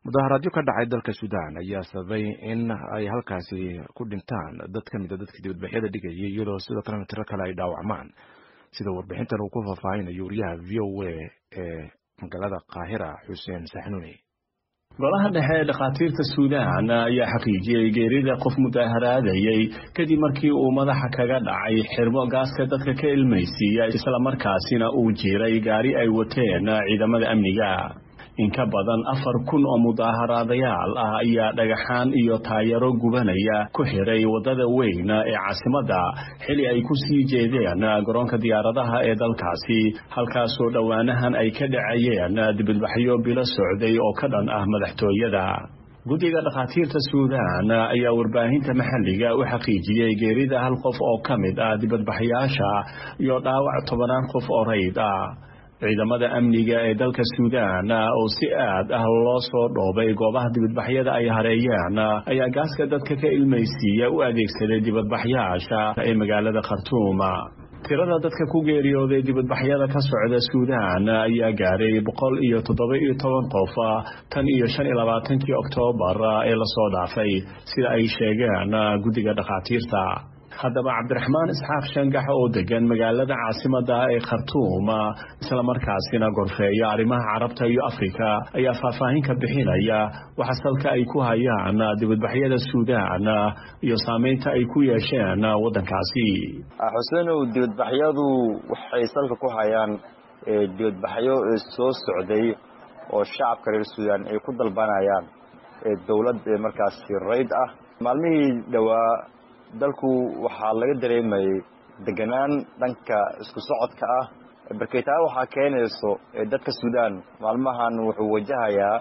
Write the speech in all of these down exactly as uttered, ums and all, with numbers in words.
mudaharaadyo ka dhacay dalka Suudaan ayaa sababay in ay halkaasi ku dhintaan dad ka mid ah dadka dibadbaxyada dhigayay iyadoo sidoo kale tiro kale ay dhaawacmaan sida warbixintan uu ku faahfaahinayo wariyaha V O A ee magaalada Qaahira Xuseen Saxnuuni. golaha dhexe ee dhakhaatiirta Suudaan ayaa xaqiijiyay geerida qof mudaharaadayay kadib markii uu madaxa kaga dhacay xirmo gaaska dadka ka ilmaysiiya isla markaasina uu jiray gaari ay wateen ciidamada amniga. in ka badan afar kun oo mudaharaadayaal ah ayaa dhagaxaan iyo taayaro gubanaya ku xiray wadada weyn ee caasimadda xili ay ku sii jeedeen garoonka diyaaradaha ee dalkaasi halkaasoo dhowaanahan ay ka dhacayeen dibadbaxyo bilo socday oo ka dhan ah madaxtooyada. guddiga dhakhaatiirta Suudaan ayaa warbaahinta maxalliga u xaqiijiyay geerida hal qof oo ka mid ah dibadbaxyaasha iyo dhaawac tobanaan qof oo rayd ah. ciidamada amniga ee dalka Suudaan oo si aad ah loo soo dhoobay goobaha dibadbaxyada ay hareeyeen ayaa gaaska dadka ka ilmaysiiya u adeegsaday dibadbaxyaasha ee magaalada Khartoum. tirada dadka ku geeriyooday dibadbaxyada ka socda Suudaan ayaa gaaray boqol iyo toddoba iyo toban qof tan iyo shan iyo labaatankii Oktoobar ee la soo dhaafay sida ay sheegeen guddiga dhakhaatiirta. haddaba Cabdiraxmaan Isxaaq Shangax oo degan magaalada caasimadda ee Khartoum isla markaasina gorfeeya arrimaha Carabta iyo Afrika ayaa faahfaahin ka bixinaya waxa salka ay ku hayaan dibadbaxyada Suudaan iyo saameynta ay ku yeesheen waddankaasi. Xuseen oo dibadbaxyadu waxay salka ku hayaan dibadbaxyo soo socday oo shacabka reer Suudaan ay ku dalbanayaan dawlad markaas rayd ah. maalmihii dhawaa dalku waxaa laga dareemayay deganaan dhanka isku socodka ah barkaytaa waxaa keenayso dadka Suudaan maalmahan wuxuu wajahayaa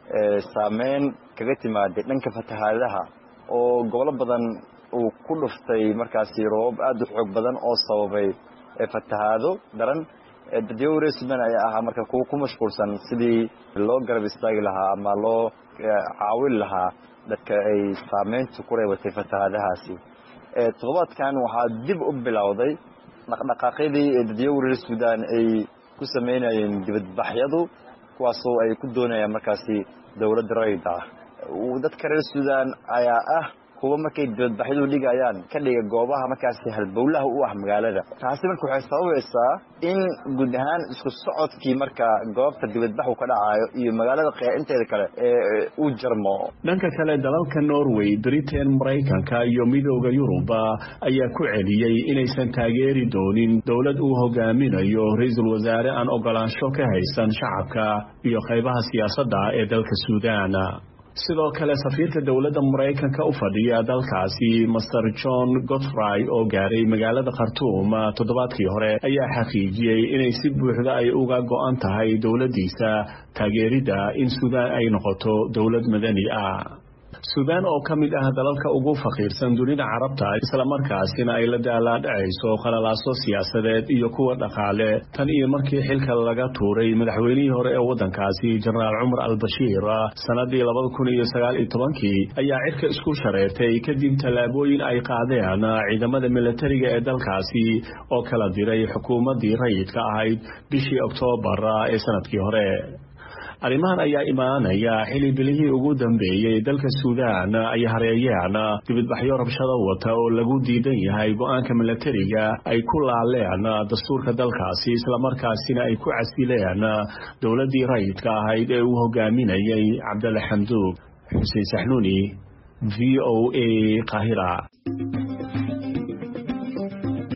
saameyn kaga timaaday dhanka fatahaadaha oo gobolo badan uu ku dhuftay markaasi roob aad u xoog badan oo sababay fatahaado daran. dadweyne Suudaan ayaa ahaa marka kuwa ku mashquulsan sidii loo garab istaagi lahaa ama loo caawin lahaa dadka ay saameyntu ku reebatay fatahaadahaasi. todobaadkan waxaa dib u bilowday dhaqdhaqaaqyadii dadweynaha Suudaan ay ku sameynayeen dibadbaxyadu kuwaasoo ay ku doonayaan markaasi dawlad rayd ah. dadka reer Suudaan ayaa ah kuwa markay dibadbaxyadu dhigayaan ka dhiga goobaha markaasi halbowlaha u ah magaalada. taasi marka waxay sababaysaa in guud ahaan isku socodkii marka goobta dibadbaxu ka dhacayo iyo magaalada qeexinteeda kale ee uu jarmo. dhanka kale dalalka Norway, Britain, Mareykanka iyo midowga Yurub ayaa ku celiyay inaysan taageeri doonin dawlad uu hogaaminayo ra'iisul wasaare aan ogolaansho ka haysan shacabka iyo qaybaha siyaasadda ee dalka Suudaan. sidoo kale safiirka dawladda Mareykanka u fadhiya dalkaasi Master John Godfrey oo gaaray magaalada Khartoum toddobaadkii hore ayaa xaqiijiyay inay si buuxda ay uga go'an tahay dawladdiisa taageerida in Suudaan ay noqoto dawlad madani ah. Suudaan oo ka mid ah dalalka ugu faqiirsan dunida Carabta isla markaasina ay la daaladhacayso qalalaaso siyaasadeed iyo kuwa dhaqaale tan iyo markii xilka laga tuuray madaxweynihii hore ee waddankaasi Generaal Umar al-Bashir sanadii laba kun iyo sagaal iyo tobankii ayaa cirka isku shareertay kadib tallaabooyin ay qaadeen ciidamada militariga ee dalkaasi oo kala diray xukuumaddii rayidka ahayd bishii Oktoobar ee sanadkii hore. arrimahan ayaa imaanaya xili bilihii ugu dambeeyay dalka Suudaan ay hareeyeen dibadbaxyo rabshado wata oo lagu diidan yahay go'aanka militariga ay ku laaleen dastuurka dalkaasi isla markaasina ay ku casileen dawladdii rayidka ahayd ee uu hogaaminayay Cabdalla Hamdouk. Xuseen Saxnuuni, V O A, Qaahira.